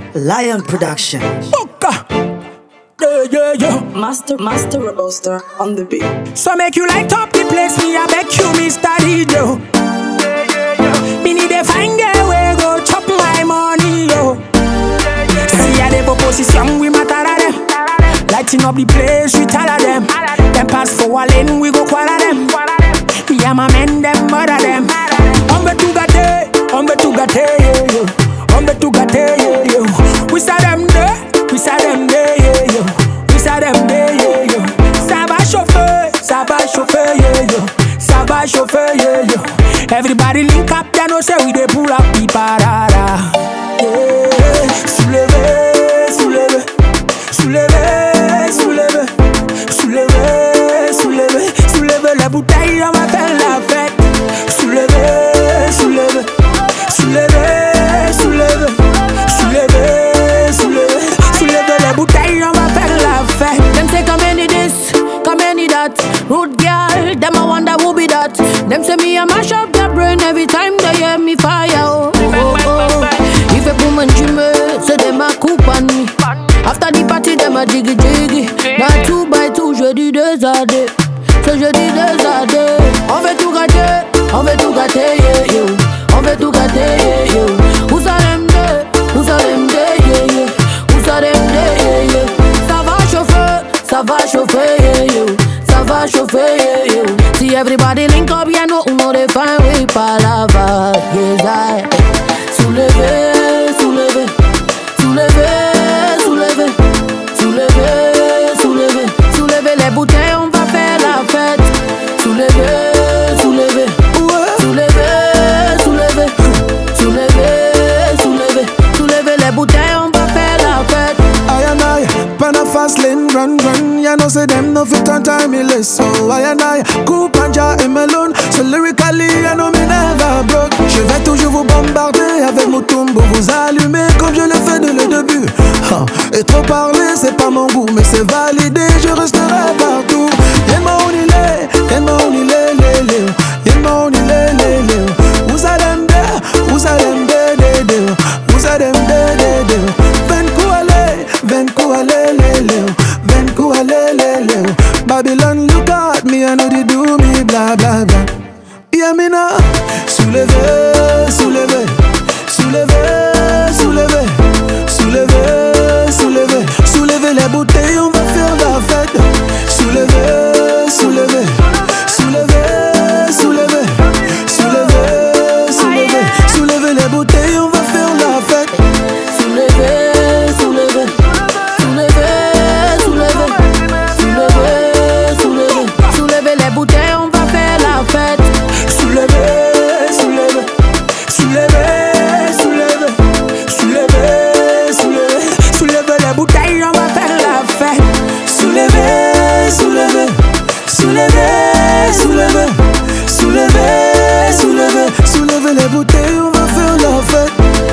Lion Production. Boca. Yeah. Master Robuster on the beat. So make you light up the place, me I beg you, Mr. DJ. Me need a find a way, go chop my money, yo. See a the position, we matter them. Lighting up the place, we tell them. Them pass for a lane, we go quarter them. Me and my men, them murder them. Ombe tu gate, yeah, yo. Ombe tu gate, yeah, yo. We saw them there, yeah, yo. We saw them there, yeah, yo. Ça va chauffer, yeah, yo. Ça va chauffer, yeah, yo. Everybody link up, they know say we dey pull up the parada. Yeah. Soulevez les bouteilles, on va faire la fête. Soulevez les bouteilles, on va faire la fête. Them say come any this, come any that. Rude girl, them I wonder who be that. Them say me I mash up their brain every time they hear me fire. Oh. If a woman dreamer, say them a coop on me. After the party, them a jiggy. Now 2 by 2, je dis 2 à 2. So je dis 2 à 2. On veut tout gâter, yeah, yo. On veut tout gâter, yeah, yo. Who's a them day, yeah, yo. Who's a them day, yeah, yo. Ça va chauffer, yeah, yo. Ça va chauffer, yeah, yo. See everybody link up, yeah, no, uno de fin, oui, pas la vague, yeah, Soulevez les bouteilles, on va faire la fête. Soulevez les bouteilles, on va faire la fête. I and I, pen a fast lane, run. You know say them no fit on time, me less. So I and I, coupe and jar et melon. So lyrically, I know me never broke. Je vais toujours vous bombarder avec mon tombeau, vous allumer comme je le fais dès le début. Et trop parler, c'est pas mon goût, mais c'est validé, je resterai partout. Yen money le. Who's a them there? Venku ale. Babylon look at me, I know they do me blah blah blah. Yeah me now. Soulevez les bouteilles, on va faire la fête. Soulevez les bouteilles, on va faire la fête. Soulevez les bouteilles, on va faire la fête. Soulevez les bouteilles, on va faire la fête. Soulevez les bouteilles, on va faire la fête.